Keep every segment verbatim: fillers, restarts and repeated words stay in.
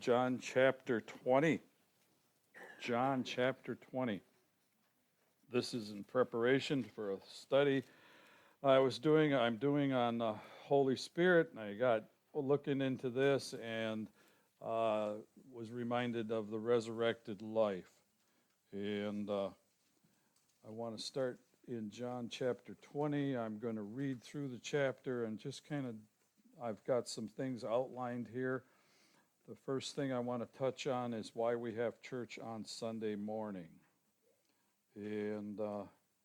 John chapter twenty. John chapter twenty. This is in preparation for a study I was doing, I'm doing on the Holy Spirit, and I got looking into this and uh, was reminded of the resurrected life. And uh, I want to start in John chapter twenty. I'm going to read through the chapter and just kind of, I've got some things outlined here. The first thing I want to touch on is why we have church on Sunday morning. And uh,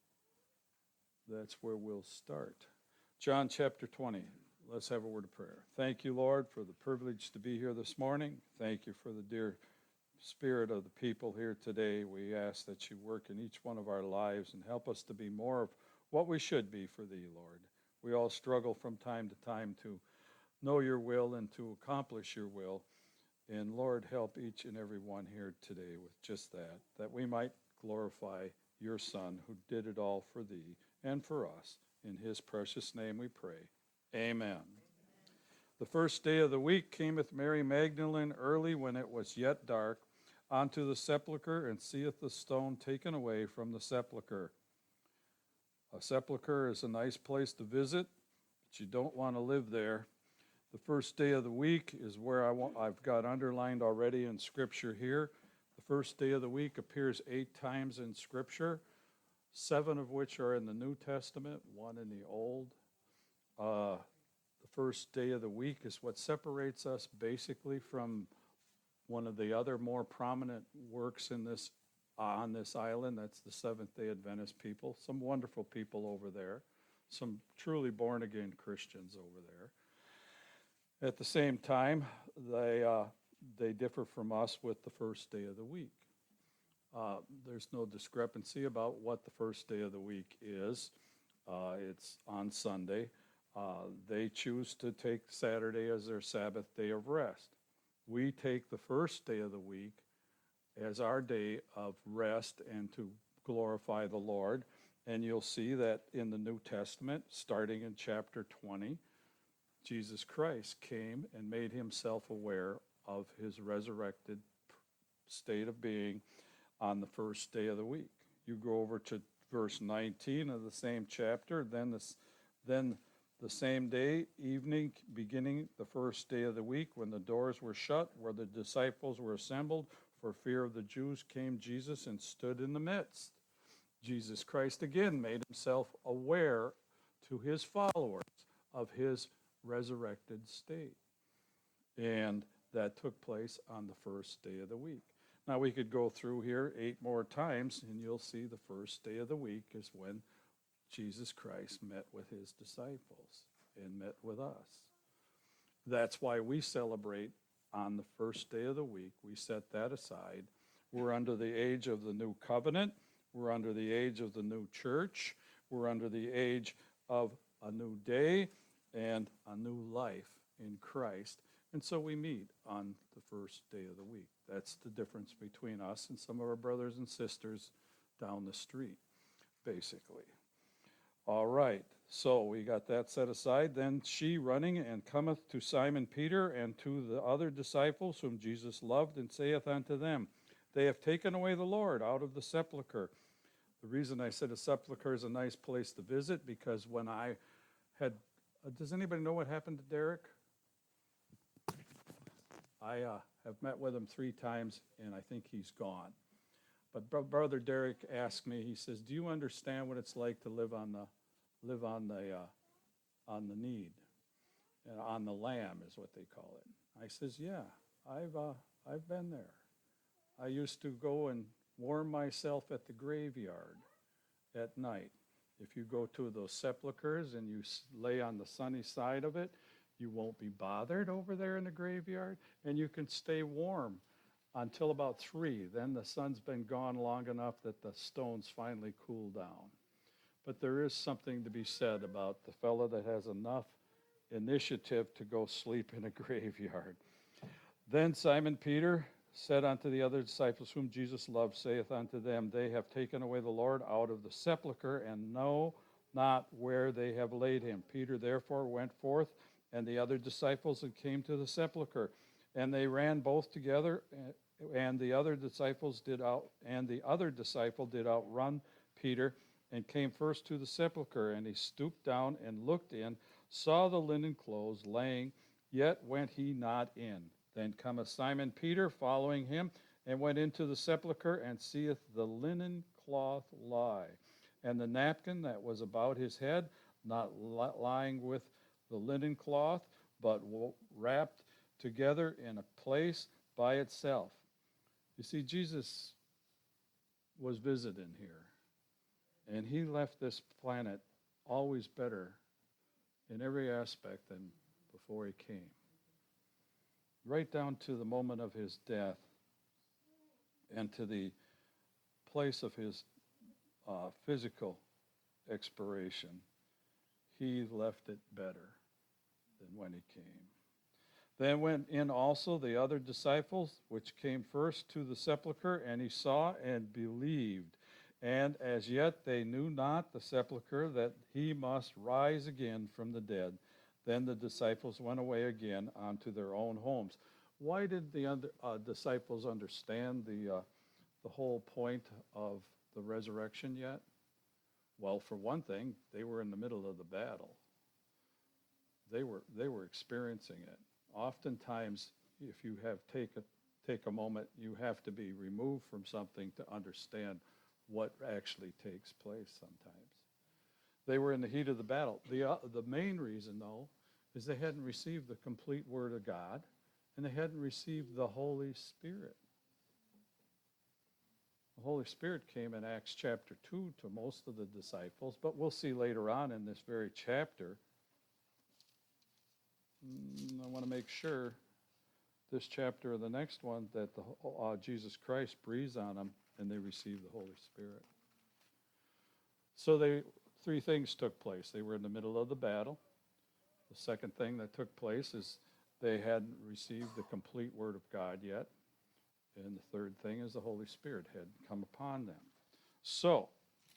that's where we'll start. John chapter twenty. Let's have a word of prayer. Thank you, Lord, for the privilege to be here this morning. Thank you for the dear spirit of the people here today. We ask that you work in each one of our lives and help us to be more of what we should be for thee, Lord. We all struggle from time to time to know your will and to accomplish your will. And Lord, help each and every one here today with just that, that we might glorify your Son who did it all for thee and for us. In his precious name we pray. Amen. The first day of the week cameth Mary Magdalene early when it was yet dark unto the sepulchre, and seeth the stone taken away from the sepulchre. A sepulchre is a nice place to visit, but you don't want to live there. The first day of the week is where I want, I've got underlined already in Scripture here. The first day of the week appears eight times in Scripture, seven of which are in the New Testament, one in the Old. Uh, the first day of the week is what separates us basically from one of the other more prominent works in this on this island. That's the Seventh-day Adventist people. Some wonderful people over there. Some truly born-again Christians over there. At the same time, they uh, they differ from us with the first day of the week. Uh, there's no discrepancy about what the first day of the week is. Uh, it's on Sunday. Uh, they choose to take Saturday as their Sabbath day of rest. We take the first day of the week as our day of rest and to glorify the Lord. And you'll see that in the New Testament, starting in chapter twenty, Jesus Christ came and made himself aware of his resurrected state of being on the first day of the week. You go over to verse nineteen of the same chapter, then this, then the same day, evening, beginning the first day of the week, when the doors were shut, where the disciples were assembled, for fear of the Jews, came Jesus and stood in the midst. Jesus Christ again made himself aware to his followers of his resurrected state. And that took place on the first day of the week. Now we could go through here eight more times and you'll see the first day of the week is when Jesus Christ met with his disciples and met with us. That's why we celebrate on the first day of the week. We set that aside. We're under the age of the new covenant. We're under the age of the new church. We're under the age of a new day and a new life in Christ. And so we meet on the first day of the week. That's the difference between us and some of our brothers and sisters down the street, basically. All right, so we got that set aside. Then she running and cometh to Simon Peter and to the other disciples whom Jesus loved, and saith unto them, They have taken away the Lord out of the sepulchre. The reason I said a sepulchre is a nice place to visit, because when I had, uh, does anybody know what happened to Derek? I uh, have met with him three times, and I think he's gone. But bro- Brother Derek asked me, he says, do you understand what it's like to live on the live on the uh, on the need, and on the lam is what they call it? I says, yeah, I've uh, I've been there. I used to go and warm myself at the graveyard at night. If you go to those sepulchres and you lay on the sunny side of it, you won't be bothered over there in the graveyard, and you can stay warm until about three. Then the sun's been gone long enough that the stones finally cool down. But there is something to be said about the fellow that has enough initiative to go sleep in a graveyard. Then Simon Peter said unto the other disciples whom Jesus loved, saith unto them, They have taken away the Lord out of the sepulchre, and know not where they have laid him. Peter therefore went forth, and the other disciples, and came to the sepulchre. And they ran both together, and the other disciples did out, and the other disciple did outrun Peter, and came first to the sepulchre. And he stooped down and looked in, saw the linen clothes laying, yet went he not in. Then cometh Simon Peter following him, and went into the sepulchre, and seeth the linen cloth lie, and the napkin that was about his head, not lying with the linen cloth, but wrapped together in a place by itself. You see, Jesus was visiting here, and he left this planet always better in every aspect than before he came. Right down to the moment of his death and to the place of his uh, physical expiration, he left it better than when he came. Then went in also the other disciples, which came first to the sepulchre, and he saw and believed. And as yet they knew not the sepulchre, that he must rise again from the dead. Then the disciples went away again unto their own homes. Why did the under, uh, disciples understand the uh, the whole point of the resurrection yet? Well, for one thing, they were in the middle of the battle. They were they were experiencing it. Oftentimes, if you have take a take a moment, you have to be removed from something to understand what actually takes place sometimes. They were in the heat of the battle. The uh, the main reason, though, is they hadn't received the complete Word of God, and they hadn't received the Holy Spirit. The Holy Spirit came in Acts chapter two to most of the disciples, but we'll see later on in this very chapter. I want to make sure this chapter or the next one that the, uh, Jesus Christ breathes on them and they receive the Holy Spirit. So they three things took place. They were in the middle of the battle. The second thing that took place is they hadn't received the complete Word of God yet. And the third thing is the Holy Spirit had come upon them. So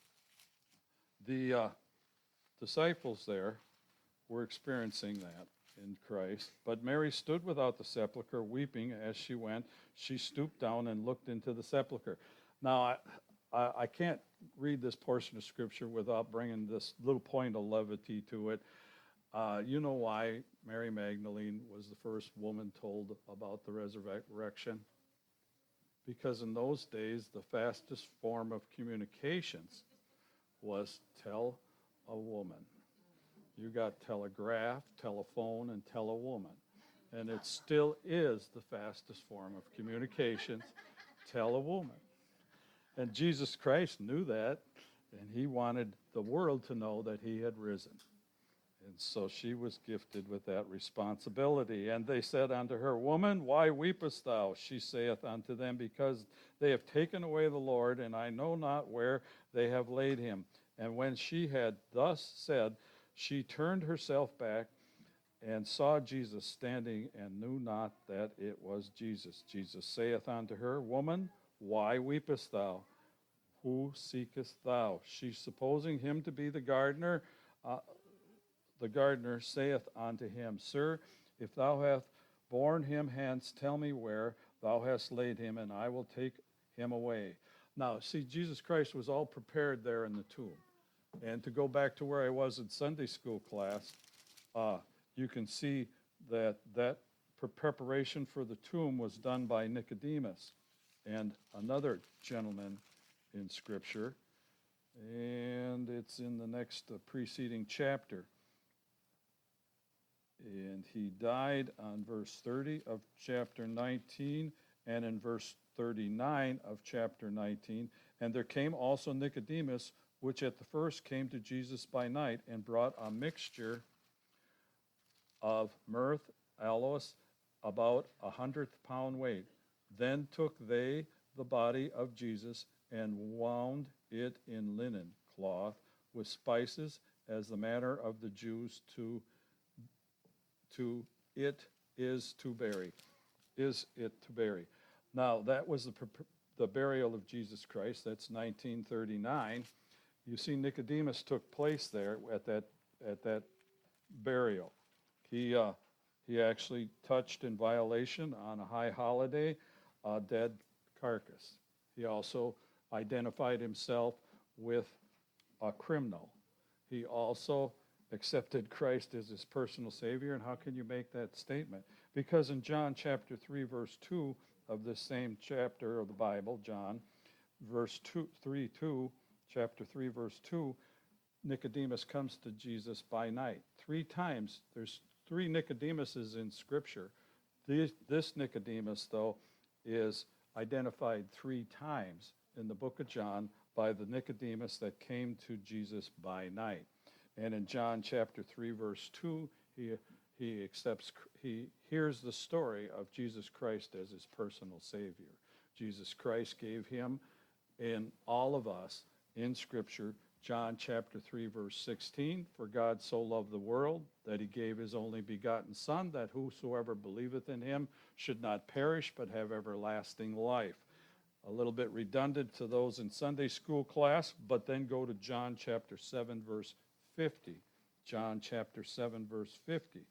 the uh, disciples there were experiencing that in Christ. But Mary stood without the sepulchre, weeping as she went. She stooped down and looked into the sepulchre. Now, I, I, I can't read this portion of Scripture without bringing this little point of levity to it. Uh, you know why Mary Magdalene was the first woman told about the resurrection? Because in those days, the fastest form of communications was tell a woman. You got telegraph, telephone, and tell a woman. And it still is the fastest form of communications, tell a woman. And Jesus Christ knew that, and he wanted the world to know that he had risen. And so she was gifted with that responsibility. And they said unto her, Woman, why weepest thou? She saith unto them, Because they have taken away the Lord, and I know not where they have laid him. And when she had thus said, she turned herself back and saw Jesus standing, and knew not that it was Jesus. Jesus saith unto her, Woman, why weepest thou? Who seekest thou? She, supposing him to be the gardener, uh, the gardener saith unto him, Sir, if thou hast borne him hence, tell me where thou hast laid him, and I will take him away. Now, see, Jesus Christ was all prepared there in the tomb. And to go back to where I was in Sunday school class, uh, you can see that that preparation for the tomb was done by Nicodemus and another gentleman in Scripture. And it's in the next uh, preceding chapter. And he died on verse thirty of chapter nineteen, and in verse thirty-nine of chapter nineteen. And there came also Nicodemus, which at the first came to Jesus by night, and brought a mixture of myrrh, aloes, about a hundredth pound weight. Then took they the body of Jesus, and wound it in linen cloth with spices, as the manner of the Jews to to it is to bury, is it to bury. Now, that was the, the burial of Jesus Christ. That's nineteen thirty-nine. You see, Nicodemus took place there at that at that burial. He uh, He actually touched in violation on a high holiday a dead carcass. He also identified himself with a criminal. He also accepted Christ as his personal Savior. And how can you make that statement? Because in John chapter three, verse two of this same chapter of the Bible, John, verse two, three, two, chapter three, verse two, Nicodemus comes to Jesus by night. Three times, there's three Nicodemuses in Scripture. This, this Nicodemus, though, is identified three times in the book of John by the Nicodemus that came to Jesus by night. And in John chapter three, verse two, he, he accepts, he hears the story of Jesus Christ as his personal Savior. Jesus Christ gave him and all of us in Scripture, John chapter three, verse sixteen, for God so loved the world that he gave his only begotten Son, that whosoever believeth in him should not perish but have everlasting life. A little bit redundant to those in Sunday school class, but then go to John chapter seven, verse fifty. John chapter seven, verse fifty.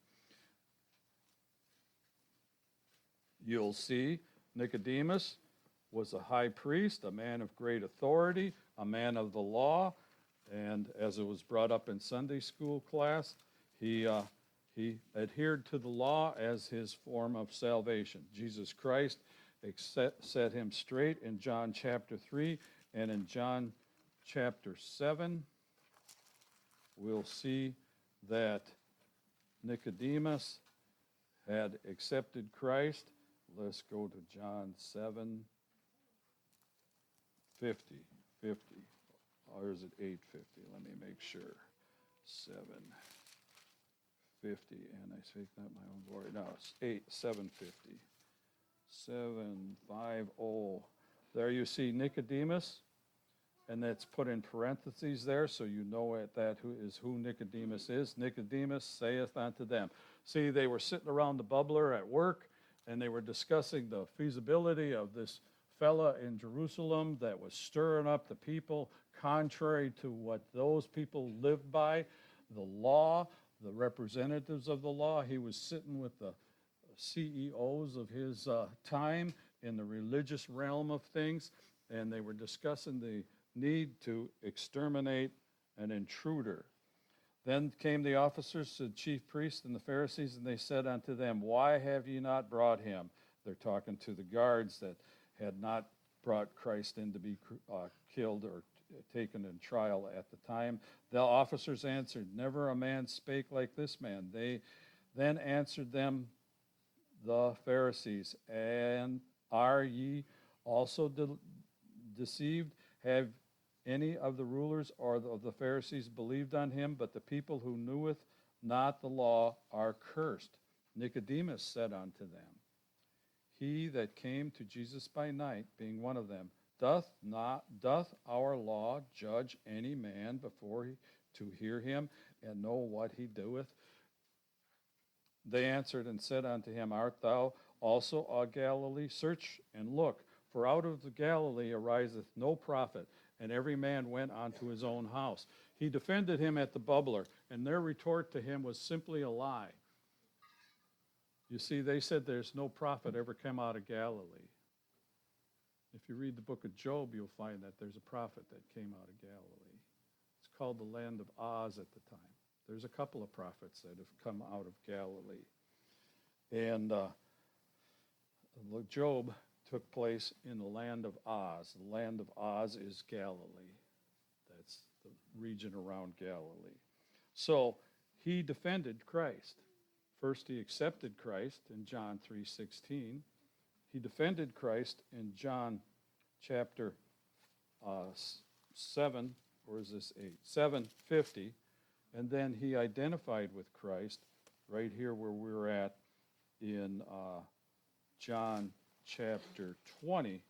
You'll see Nicodemus was a high priest, a man of great authority, a man of the law, and as it was brought up in Sunday school class, he uh, he adhered to the law as his form of salvation. Jesus Christ set him straight in John chapter three, and in John chapter seven, we'll see that Nicodemus had accepted Christ. Let's go to John seven, fifty, fifty, or is it eight fifty? Let me make sure. seven fifty, and I speak not my own glory. No, it's eight, seven fifty. seven fifty. There you see Nicodemus, and that's put in parentheses there, so you know it, that who is who Nicodemus is. Nicodemus saith unto them. See, they were sitting around the bubbler at work, and they were discussing the feasibility of this fella in Jerusalem that was stirring up the people contrary to what those people lived by, the law, the representatives of the law. He was sitting with the C E Os of his uh, time in the religious realm of things, and they were discussing the need to exterminate an intruder. Then came the officers to the chief priests and the Pharisees, and they said unto them, why have ye not brought him? They're talking to the guards that had not brought Christ in to be uh, killed or taken in trial at the time. The officers answered, never a man spake like this man. They then answered them, the Pharisees, and are ye also de- deceived? Have any of the rulers or of the Pharisees believed on him? But the people who kneweth not the law are cursed. Nicodemus said unto them, he that came to Jesus by night, being one of them, doth not doth our law judge any man before he, to hear him and know what he doeth? They answered and said unto him, art thou also of Galilee? Search and look, for out of the Galilee ariseth no prophet. And every man went unto his own house. He defended him at the bubbler, and their retort to him was simply a lie. You see, they said there's no prophet ever come out of Galilee. If you read the book of Job, you'll find that there's a prophet that came out of Galilee. It's called the land of Oz at the time. There's a couple of prophets that have come out of Galilee. And uh, Job took place in the land of Oz. The land of Oz is Galilee. That's the region around Galilee. So he defended Christ. First, he accepted Christ in John three sixteen. He defended Christ in John chapter uh, seven, or is this eight? seven fifty. And then he identified with Christ right here where we're at in uh, John chapter twenty.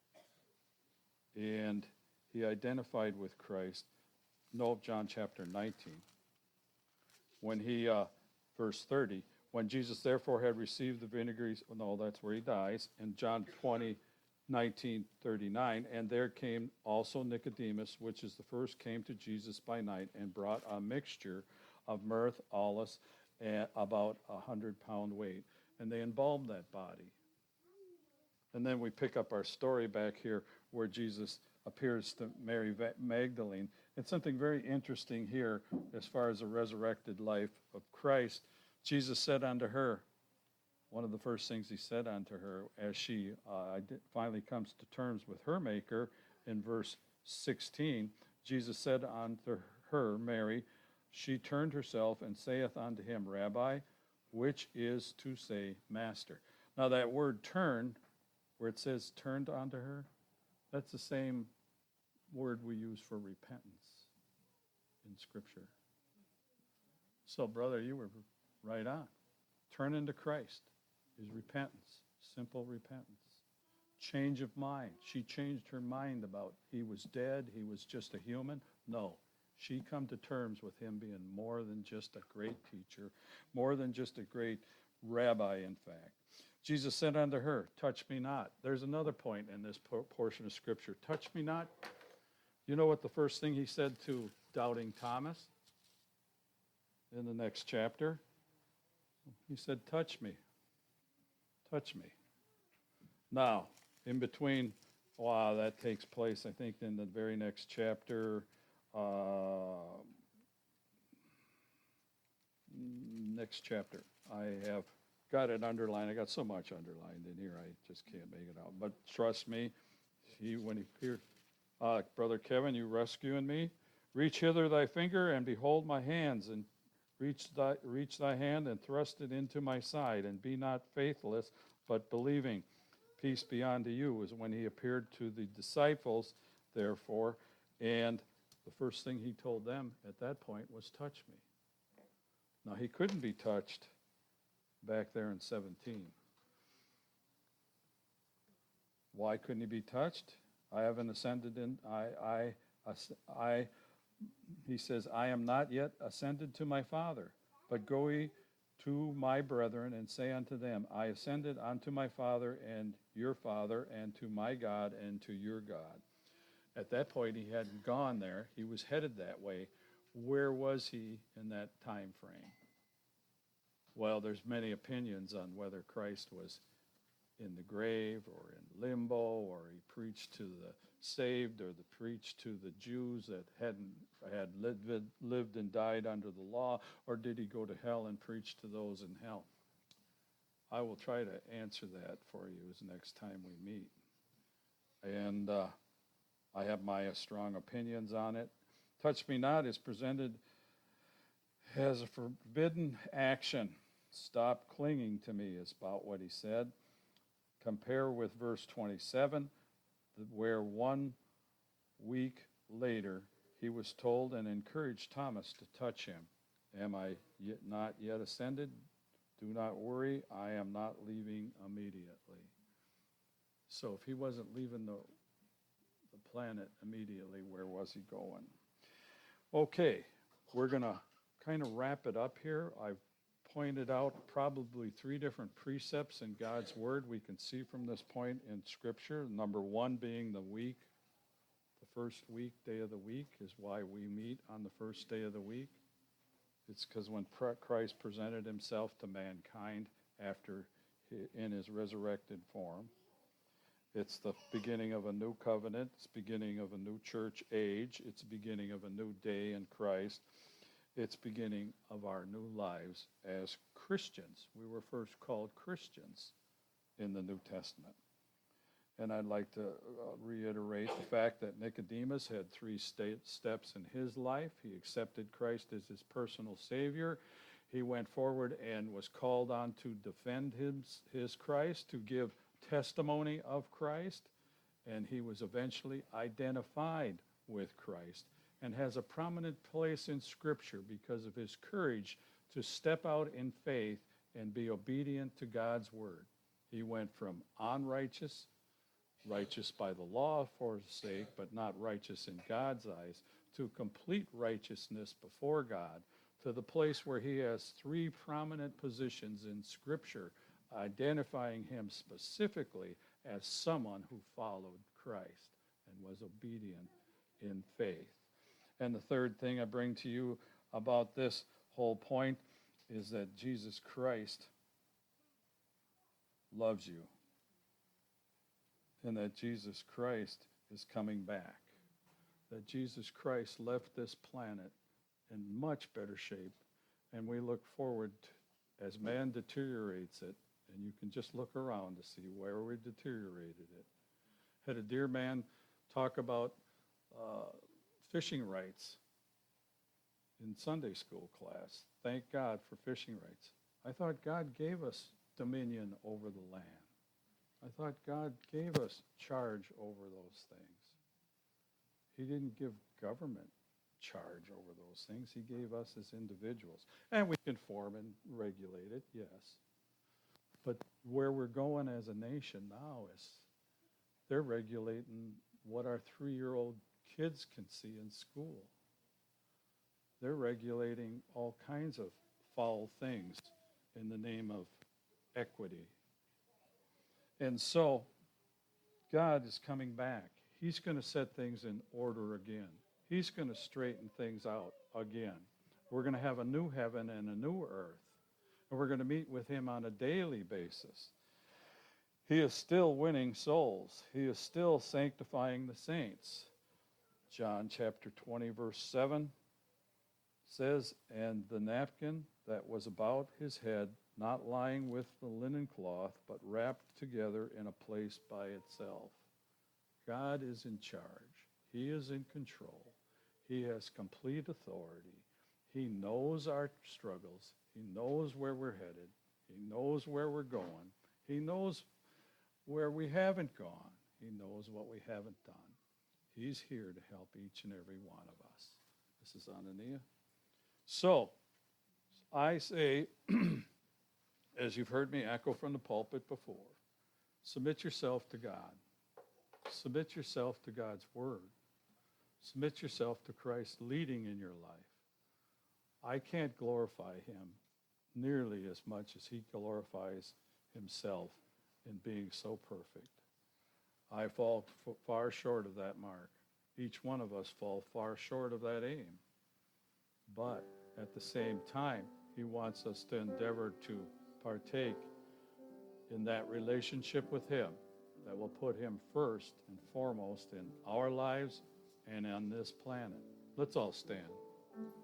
And he identified with Christ. No, John chapter nineteen. When he, uh, verse thirty, when Jesus therefore had received the vinegar, no, that's where he dies, in John twenty, nineteen, thirty-nine, and there came also Nicodemus, which is the first, came to Jesus by night, and brought a mixture of myrrh, aloes, at about a hundred pound weight, and they embalmed that body. And then we pick up our story back here where Jesus appears to Mary Magdalene. And something very interesting here as far as the resurrected life of Christ. Jesus said unto her, one of the first things he said unto her as she uh, finally comes to terms with her maker in verse sixteen, Jesus said unto her, Mary, she turned herself and saith unto him, Rabbi, which is to say, Master. Now that word turn, where it says turned unto her, that's the same word we use for repentance in Scripture. So, brother, you were right on. Turn into Christ is repentance, simple repentance. Change of mind. She changed her mind about he was dead, he was just a human. No, she come to terms with him being more than just a great teacher, more than just a great rabbi, in fact. Jesus said unto her, touch me not. There's another point in this portion of Scripture. Touch me not. You know what the first thing he said to doubting Thomas in the next chapter? He said, touch me. Touch me. Now, in between, wow, that takes place, I think, in the very next chapter. Uh, next chapter. I have got it underlined. I got so much underlined in here, I just can't make it out. But trust me, he when he appeared, uh, Brother Kevin, you rescuing me? Reach hither thy finger, and behold my hands, and reach thy, reach thy hand, and thrust it into my side, and be not faithless, but believing. Peace be unto you, was when he appeared to the disciples, therefore, and the first thing he told them at that point was, touch me. Now, he couldn't be touched back there in seventeen. Why couldn't he be touched? I haven't ascended in, I, I, I, he says, I am not yet ascended to my Father, but go ye to my brethren and say unto them, I ascended unto my Father and your Father, and to my God and to your God. At that point, he hadn't gone there. He was headed that way. Where was he in that time frame? Well, there's many opinions on whether Christ was in the grave or in limbo, or he preached to the saved, or the preached to the Jews that hadn't had lived, lived and died under the law, or did he go to hell and preach to those in hell? I will try to answer that for you as next time we meet. And uh, I have my uh, strong opinions on it. Touch me not is presented as a forbidden action. Stop clinging to me is about what he said. Compare with verse twenty-seven, where one week later he was told and encouraged Thomas to touch him. Am I yet not yet ascended? Do not worry, I am not leaving immediately. So if he wasn't leaving the, the planet immediately, where was he going? Okay, we're going to kind of wrap it up here. I've pointed out probably three different precepts in God's Word we can see from this point in Scripture. Number one being the week. The first week, day of the week, is why we meet on the first day of the week. It's because when Christ presented himself to mankind after he, in his resurrected form, it's the beginning of a new covenant. It's the beginning of a new church age. It's the beginning of a new day in Christ. It's beginning of our new lives as Christians. We were first called Christians in the New Testament. And I'd like to uh, reiterate the fact that Nicodemus had three state steps in his life. He accepted Christ as his personal Savior. He went forward and was called on to defend his, his Christ, to give testimony of Christ. And he was eventually identified with Christ, and has a prominent place in Scripture because of his courage to step out in faith and be obedient to God's Word. He went from unrighteous, righteous by the law for his sake, but not righteous in God's eyes, to complete righteousness before God, to the place where he has three prominent positions in Scripture, identifying him specifically as someone who followed Christ and was obedient in faith. And the third thing I bring to you about this whole point is that Jesus Christ loves you and that Jesus Christ is coming back. That Jesus Christ left this planet in much better shape, and we look forward to, as man deteriorates it, and you can just look around to see where we deteriorated it. Had a dear man talk about uh, fishing rights in Sunday school class. Thank God for fishing rights. I thought God gave us dominion over the land. I thought God gave us charge over those things. He didn't give government charge over those things. He gave us as individuals. And we conform and regulate it, yes. But where we're going as a nation now is they're regulating what our three-year-old kids can see in school. They're regulating all kinds of foul things in the name of equity. And so God is coming back. He's going to set things in order again. He's going to straighten things out again. We're going to have a new heaven and a new earth. And we're going to meet with him on a daily basis. He is still winning souls. He is still sanctifying the saints. John chapter twenty, verse seven says, "And the napkin that was about his head, not lying with the linen cloth, but wrapped together in a place by itself." God is in charge. He is in control. He has complete authority. He knows our struggles. He knows where we're headed. He knows where we're going. He knows where we haven't gone. He knows what we haven't done. He's here to help each and every one of us. This is Anania. So, I say, as you've heard me echo from the pulpit before, submit yourself to God. Submit yourself to God's word. Submit yourself to Christ leading in your life. I can't glorify him nearly as much as he glorifies himself in being so perfect. I fall f- far short of that mark. Each one of us fall far short of that aim. But at the same time, he wants us to endeavor to partake in that relationship with him that will put him first and foremost in our lives and on this planet. Let's all stand.